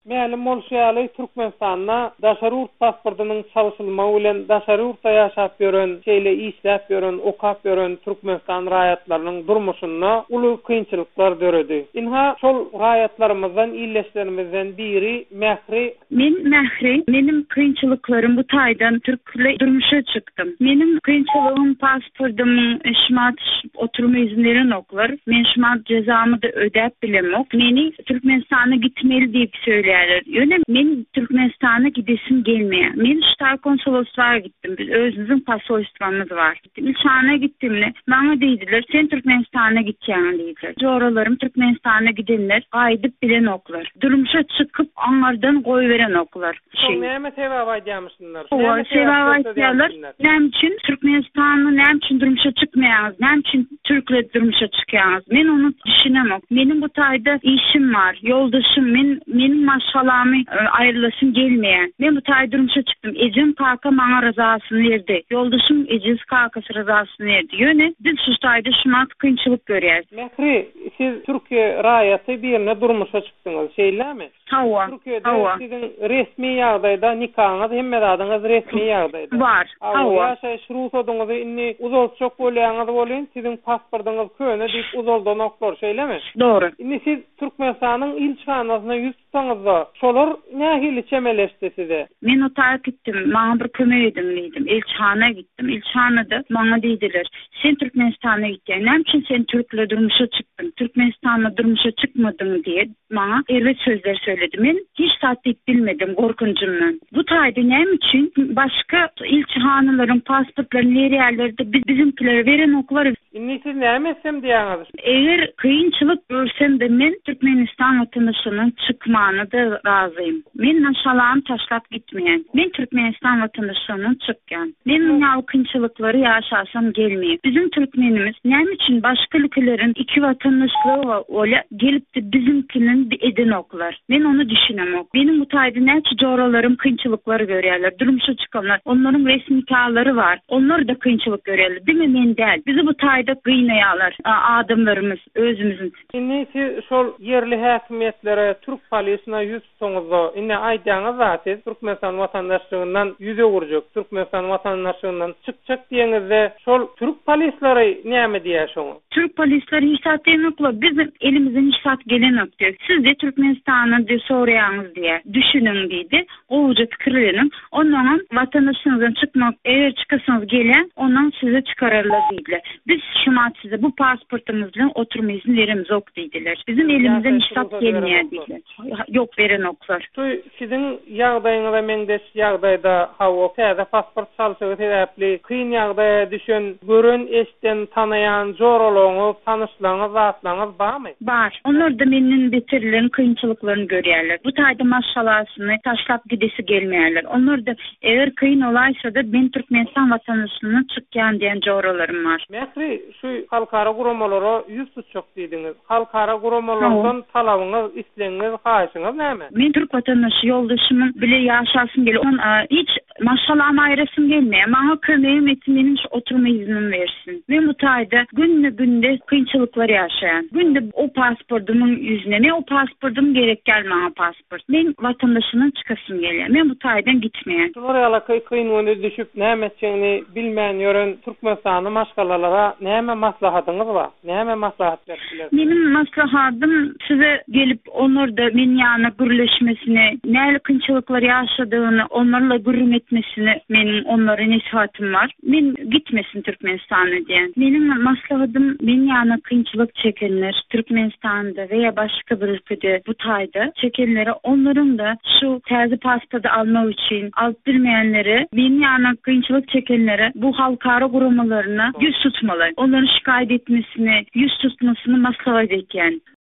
Mälim bolşaly Türkmenistanda daşary urt pasportynyň çalışylmagy bilen daşary urtda ýaşap ýören, şeýle işläp ýören, okap ýören Türkmenistan raýatlarynyň durmuşyna uly kynçylyklar döredi. Inha şol raýatlarymyzdan, illeşlerimizden biri Mähri. Benim kynçylyklarym bu taýdan türkle durmuşa çykdym. Benim kynçylygym pasportym şmat oturma izinleri noklar. Men şmat cezamı da ödep bilemok. Meni Türkmenistana gitmeli diýip söýlerler. Ýöne men Türkmenistana gidesim gelmeýär. Men ştat konsolosluğa gittim. Biz özümizin pasolostlığımız var. İlçana gittimle bana diýdiler, sen Türkmenistana gitýäň diýdiler. Joralarym Türkmenistana gidenler gaýdyp bilen oklar. Durmuşa çykyp aňardan goýberen oklar. Näme sebäp aýdýarmyşlar? Näme sebäp aýdýarlar? Näme üçin Türkmenistana, näme üçin durmuşa çykmaýaňyz? Näme üçin türkler durmuşa çykýaňyz? Men onu düşünemok. Menim bu taýda işim var, ýoldaşym, menim maşgalamy aýrylasym gelmeýär. Men bu taýda durmuşa çykdym. Ejim kaka maňa ryzasyny berdi. Ýoldaşym ejiz kakasy ryzasyny berdi. Ýöne biz şu taýda şumat kynçylyk görýäris. Mähri, siz Türkiýe raýaty birine durmuşa çykdyňyz, şeýlemi? Hawa. Sizin resmi ýagdaýda nikahyňyz hemme adyňyz resmi ýagdaýda bar. Hawa. Ýaşaýyş ruhsatyňyzy inni uzak çok bolýaňyz bolýan, sizin pasportyňyz köne diýip uzaldan oklar, şeýlemi? Doğru. Inni siz Türkmenistanyň ilçanasyna ýüz tutsaňyzda, şolar nähili çemeleşdi size? Men otağa gittim, maňa bir kömek edin diýdim. Ilçana gittim. Ilçanada maňa diýdiler, sen Türkmenistana gitýän, näme üçin sen türkle durmuşa çyktın? Türkmenistana durmuşa çykmadyň diýip maňa erwe sözler söyledi. Men hiç tatbik bilmedim gorkunjumdan. Bu taýda näme üçin başga ilçahanylaryň pasportlaryny ýerlerde bizimkilere beren oklar. Inni siz näme etsem diýäňiz? Eger kynçylyk görsem de men Türkmenistan vatandaşynyň çykmagyna da razıyım. Men naşalam taşlap gitmeýän. Men Türkmenistan vatandaşynyň çykýan. Men ýa kynçylyklary ýaşasam gelmeýär. Bizim türkmenimiz näme üçin başga ülkelerin iki vatandaşlygy ola gelip de bizimkinin eden oklar. Men onu düşünemok. Benim bu taýda näçe joralarym kynçylyklary görýärler. Durmuşa çykanlar, onlaryň resmi nikahlary var. Onlar da kynçylyk görýärler. Diňe men däl. Bizi bu taýda gynýarlar. Adamlarymız özümizin. Inni siz şol yerli häkimetlere, Türk polisyna ýüz tutsaňyz, inni aýdýaňyz zaty Türkmenistan watandaşlygyndan ýüze gurjak, Türkmenistan watandaşlygyndan çykjak diýeňizde şol Türk polislary näme diýär şoňa? Türk polisleri hiç satýanoklar. Bizim elimizden hiç sat gelen yok diyor. Siz de Türkmenistan'a diye soraýaňyz diye düşünün diýdi. Oğuca pikirlenin. Ondan vatandaşınızdan çıkmak, eğer çıkasanız gelen, ondan size çıkarırlar diýdiler. Biz şumat size bu pasportumuzla oturma izinlerimiz yok diýdiler. Bizim elimizden hiç sat gelmeýär diýdiler. Yok veren oklar. Sizin ýagdaýyňyzda meňdeş ýagdaýda hawa täze pasport çalsagy sebäpli kyn ýagdaýa düşen, gören, eşden, tanaýan, joralaňyz, tanışlaňyz, zatlaňyz barmy? Bar. Onlar da menin beterilerin kynçylyklaryny görýärler. Bu taýda maşgalasyny taşlap gidesi gelmeýärler. Onlar da eger kyn olaýsa da ben Türkmenistan watandaşlygyny çykýan diýen joralarym var. Mähri, şu halkara guramalara ýüz tutjak diýdiňiz. Halkara guramalardan talabyňyz, isleňiz, haýyşyňyz näme? Men Türk watandaşy ýoldaşymyň bile ýaşasym gelýär. On hiç maşgalama aýrasym gelmeýär. Maňa kömegim etsin, menim oturma iznimi bersin. Men bu taýda günde kynçylyklar ýaşaýan. Günde o pasportumyň ýüzüne, men o pasportum gerek gelmeýän pasport. Men vatandaşynyň çykasym gelýär. Men bu taýdan gitmeýän. Şolar ýaly kynwanda düşüp näme etjegini bilmän ýören Türkmenistany maşgalalara näme maslahatyňyz bar? Näme maslahat berdiler? Menim maslahatym size gelip onlarda men ýana gürleşmesini, näle kynçylyklar ýaşadygyny onlarla gürrüm etmesini menim onlara nasihatym var. Men gitmesin Türkmenistana diýen. Menim maslahatym men ýana kynçylyk çekenler Türkmenistanda veya başka bir ülkede bu taýda çekenlere onların da şu täze pasportu almak için alıp bilmeýänleri men ýana kynçylyk çekenlere bu halkara guramalarına yüz tutmaly. Onları şikayet etmesini, yüz tutmasını maslahat edýän.